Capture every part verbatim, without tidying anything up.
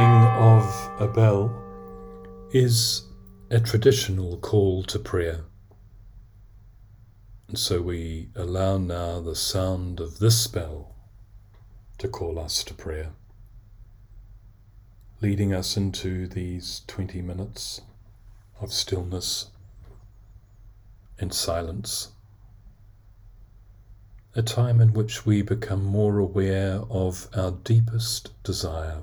ringing of a bell is a traditional call to prayer. And so we allow now the sound of this bell to call us to prayer, leading us into these twenty minutes of stillness and silence, a time in which we become more aware of our deepest desire,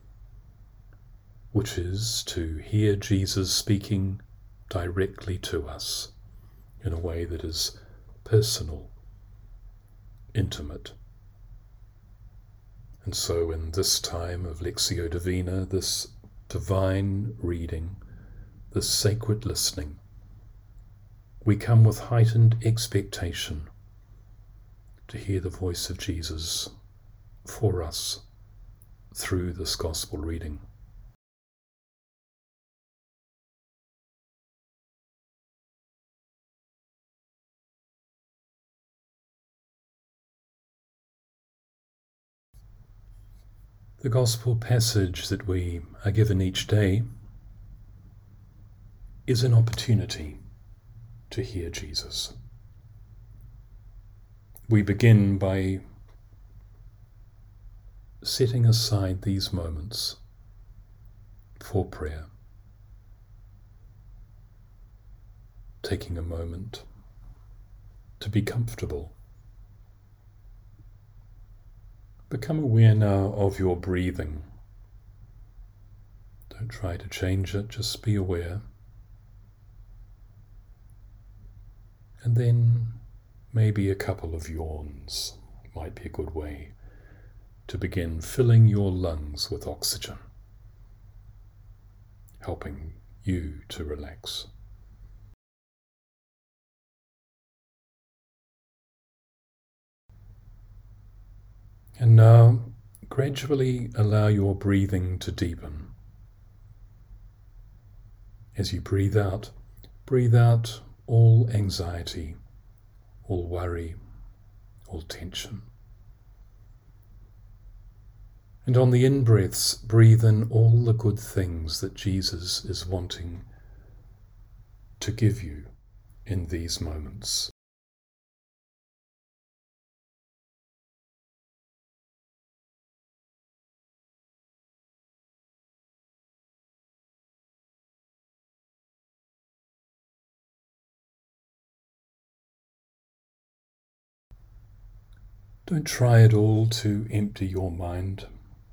which is to hear Jesus speaking directly to us in a way that is personal, intimate. And so in this time of Lectio Divina, this divine reading, this sacred listening, we come with heightened expectation to hear the voice of Jesus for us through this gospel reading. The gospel passage that we are given each day is an opportunity to hear Jesus. We begin by setting aside these moments for prayer, taking a moment to be comfortable. Become aware now of your breathing. Don't try to change it, just be aware. And then maybe a couple of yawns might be a good way to begin filling your lungs with oxygen, helping you to relax. And now, gradually allow your breathing to deepen. As you breathe out, breathe out all anxiety, all worry, all tension. And on the in-breaths, breathe in all the good things that Jesus is wanting to give you in these moments. Don't try at all to empty your mind.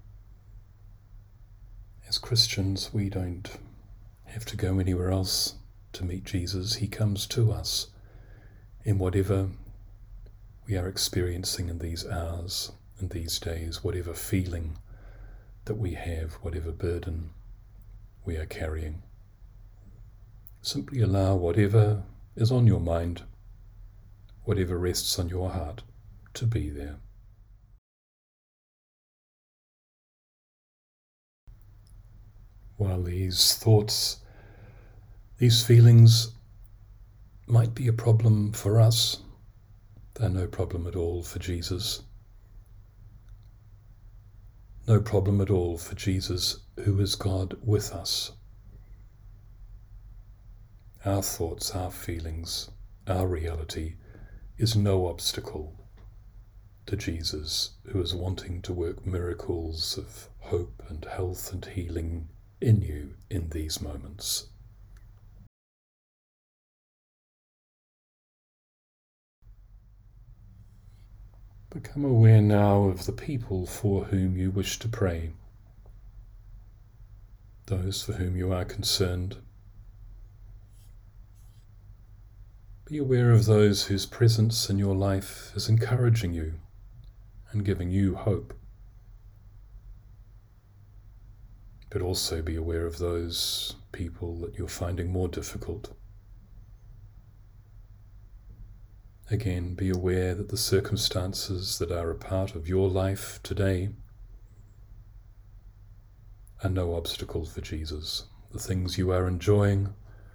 As Christians, we don't have to go anywhere else to meet Jesus. He comes to us in whatever we are experiencing in these hours, in these days, whatever feeling that we have, whatever burden we are carrying. Simply allow whatever is on your mind, whatever rests on your heart, to be there. While these thoughts, these feelings might be a problem for us, they're no problem at all for Jesus. No problem at all for Jesus, who is God with us. Our thoughts, our feelings, our reality is no obstacle to Jesus, who is wanting to work miracles of hope and health and healing in you in these moments. Become aware now of the people for whom you wish to pray, those for whom you are concerned. Be aware of those whose presence in your life is encouraging you and giving you hope. But also be aware of those people that you're finding more difficult. Again, be aware that the circumstances that are a part of your life today are no obstacle for Jesus. The things you are enjoying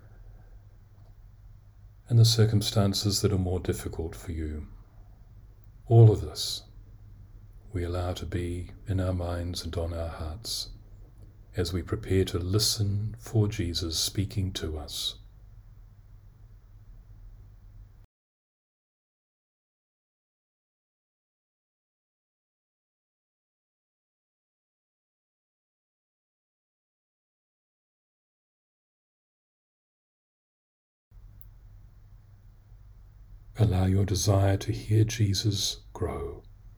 and the circumstances that are more difficult for you. All of this we allow to be in our minds and on our hearts as we prepare to listen for Jesus speaking to us. Allow your desire to hear Jesus grow.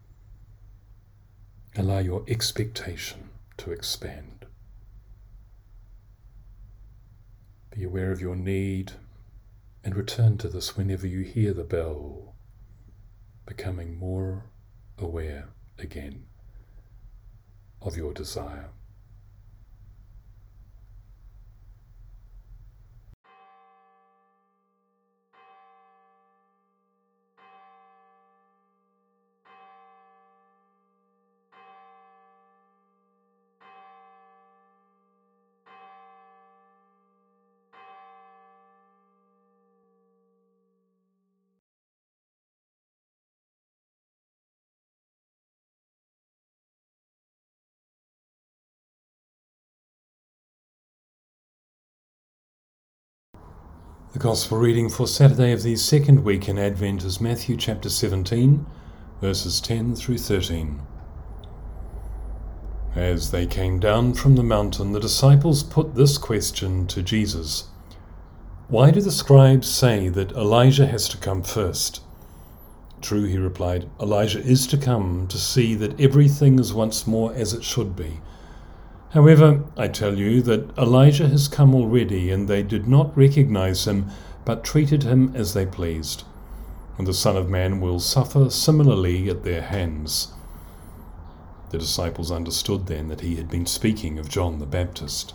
Allow your expectation to expand. Be aware of your need and return to this whenever you hear the bell, becoming more aware again of your desire. The Gospel reading for Saturday of the second week in Advent is Matthew chapter seventeen, verses ten through thirteen. As they came down from the mountain, the disciples put this question to Jesus: "Why do the scribes say that Elijah has to come first?" "True," he replied, "Elijah is to come to see that everything is once more as it should be. However, I tell you that Elijah has come already, and they did not recognize him, but treated him as they pleased. And the Son of Man will suffer similarly at their hands." The disciples understood then that he had been speaking of John the Baptist.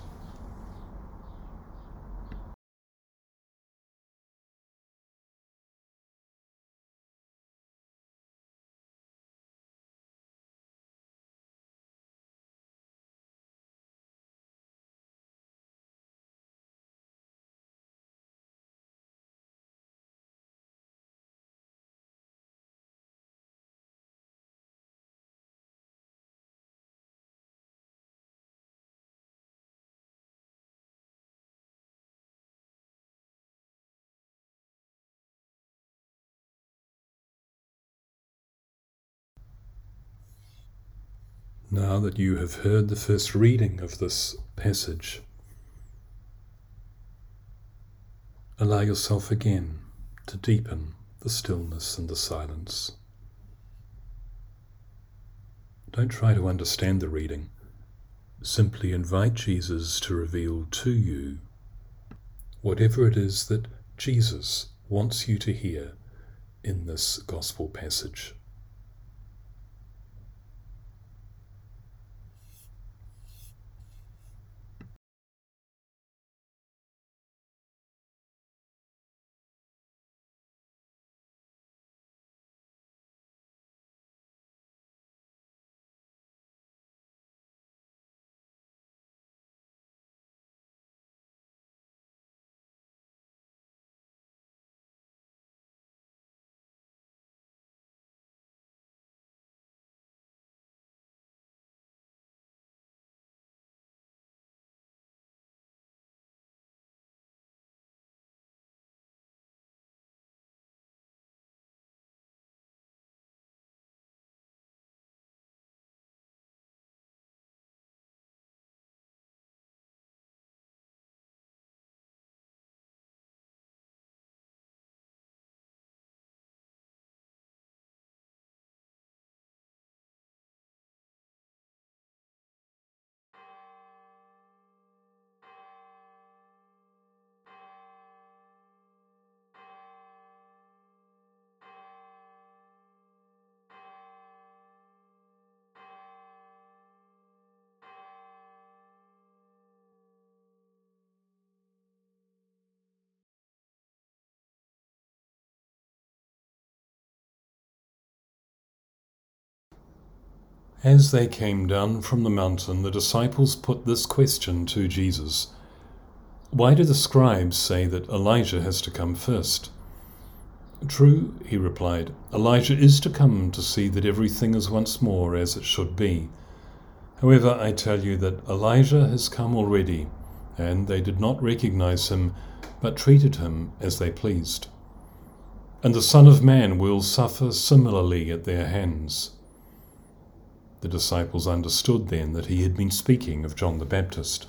Now that you have heard the first reading of this passage, allow yourself again to deepen the stillness and the silence. Don't try to understand the reading. Simply invite Jesus to reveal to you whatever it is that Jesus wants you to hear in this gospel passage. As they came down from the mountain, the disciples put this question to Jesus: "Why do the scribes say that Elijah has to come first?" "True," he replied, "Elijah is to come to see that everything is once more as it should be. However, I tell you that Elijah has come already, and they did not recognize him, but treated him as they pleased. And the Son of Man will suffer similarly at their hands." The disciples understood then that he had been speaking of John the Baptist.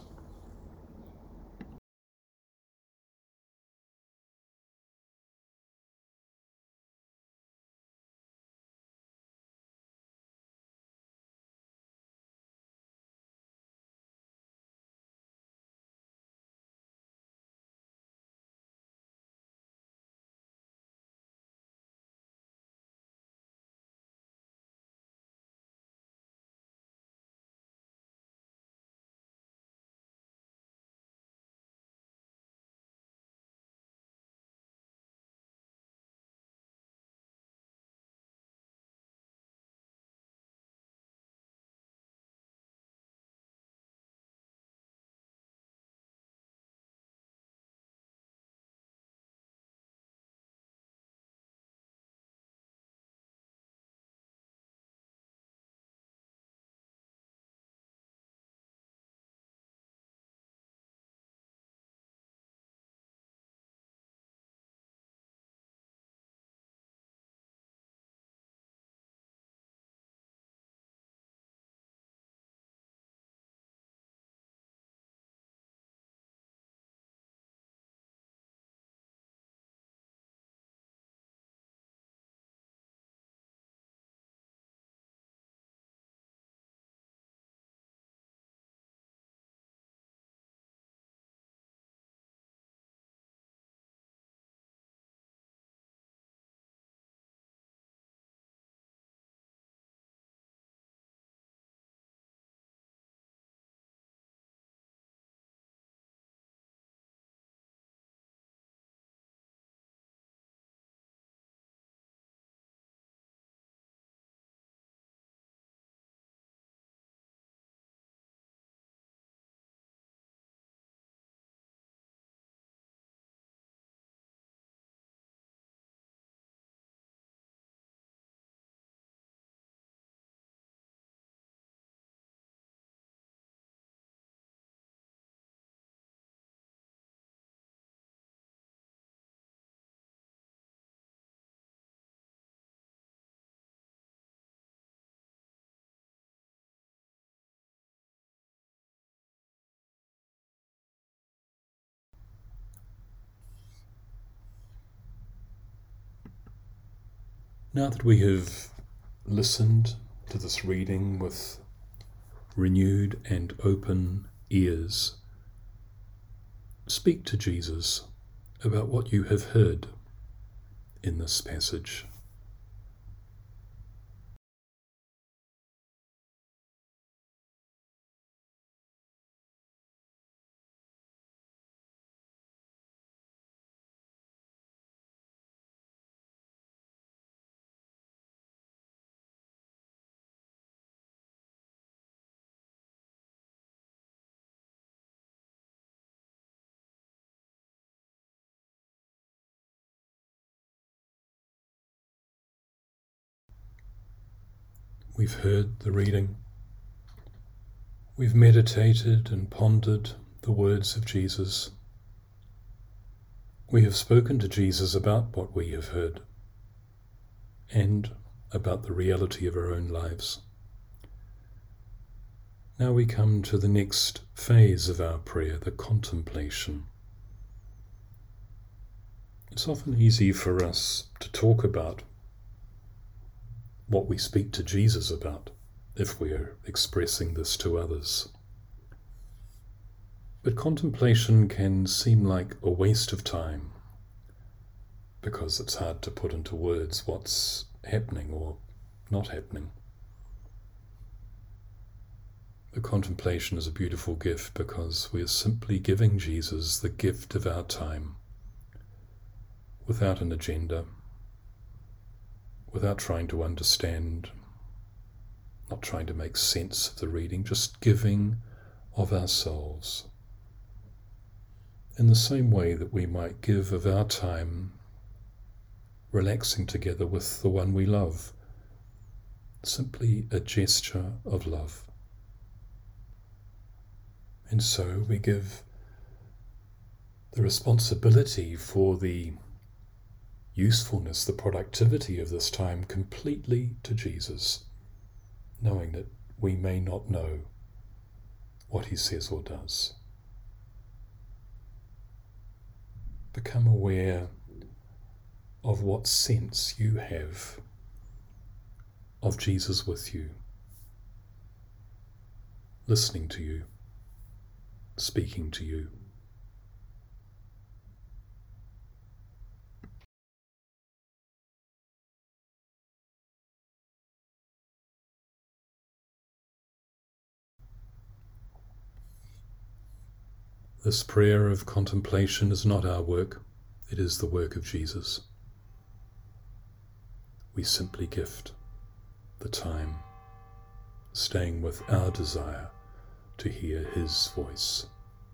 Now that we have listened to this reading with renewed and open ears, speak to Jesus about what you have heard in this passage. We've heard the reading. We've meditated and pondered the words of Jesus. We have spoken to Jesus about what we have heard and about the reality of our own lives. Now we come to the next phase of our prayer, the contemplation. It's often easy for us to talk about what we speak to Jesus about if we are expressing this to others. But contemplation can seem like a waste of time because it's hard to put into words what's happening or not happening. The contemplation is a beautiful gift because we are simply giving Jesus the gift of our time without an agenda, without trying to understand, not trying to make sense of the reading, just giving of ourselves. In the same way that we might give of our time relaxing together with the one we love, simply a gesture of love. And so we give the responsibility for the usefulness, the productivity of this time completely to Jesus, knowing that we may not know what he says or does. Become aware of what sense you have of Jesus with you, listening to you, speaking to you. This prayer of contemplation is not our work, it is the work of Jesus. We simply gift the time, staying with our desire to hear his voice.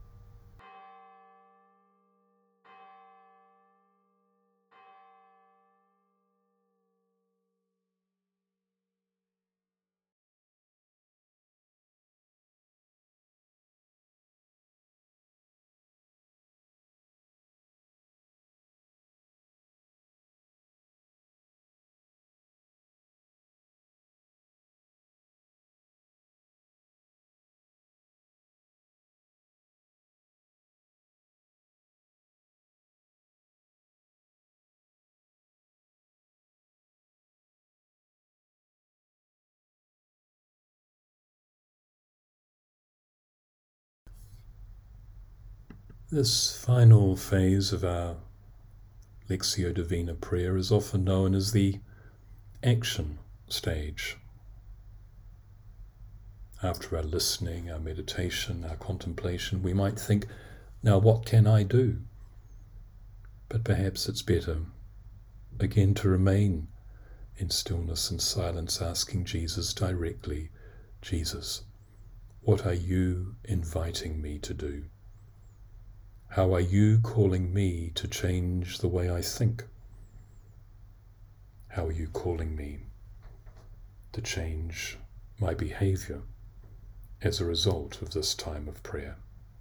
This final phase of our Lectio Divina prayer is often known as the action stage. After our listening, our meditation, our contemplation, we might think, now what can I do? But perhaps it's better, again, to remain in stillness and silence, asking Jesus directly, Jesus, what are you inviting me to do? How are you calling me to change the way I think? How are you calling me to change my behavior as a result of this time of prayer?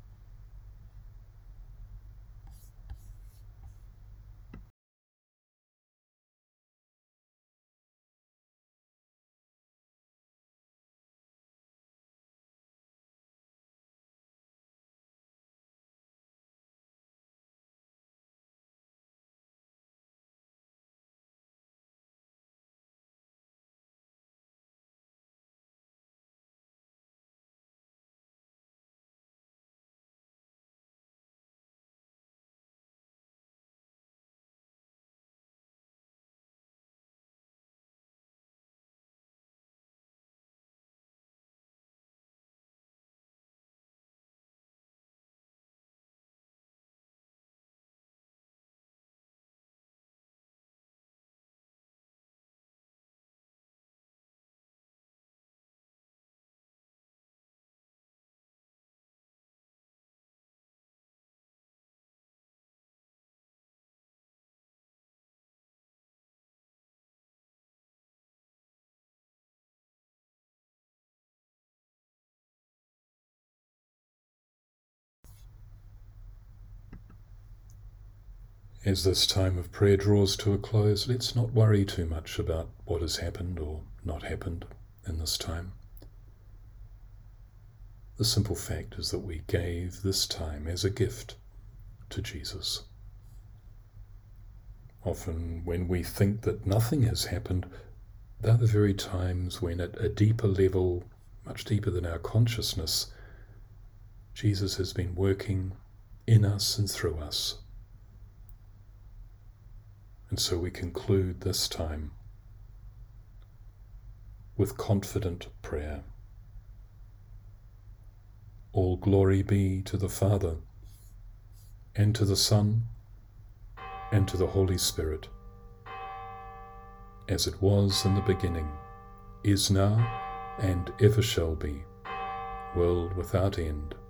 As this time of prayer draws to a close, let's not worry too much about what has happened or not happened in this time. The simple fact is that we gave this time as a gift to Jesus. Often when we think that nothing has happened, they're the very times when at a deeper level, much deeper than our consciousness, Jesus has been working in us and through us. And so we conclude this time with confident prayer. All glory be to the Father, and to the Son, and to the Holy Spirit, as it was in the beginning, is now, and ever shall be, world without end.